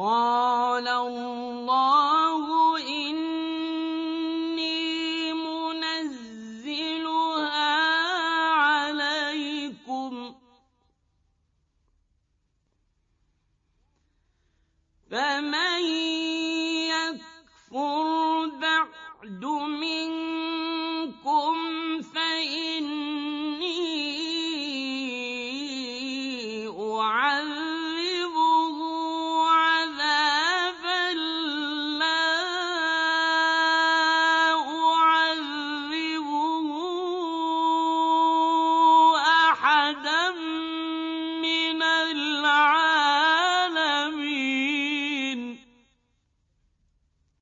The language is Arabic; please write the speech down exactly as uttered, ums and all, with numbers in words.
قَالَ اللَّهُ إِنِّي مُنَزِّلُهَا عَلَيْكُمْ ۖ فَمَن يَكْفُرْ بَعْدُ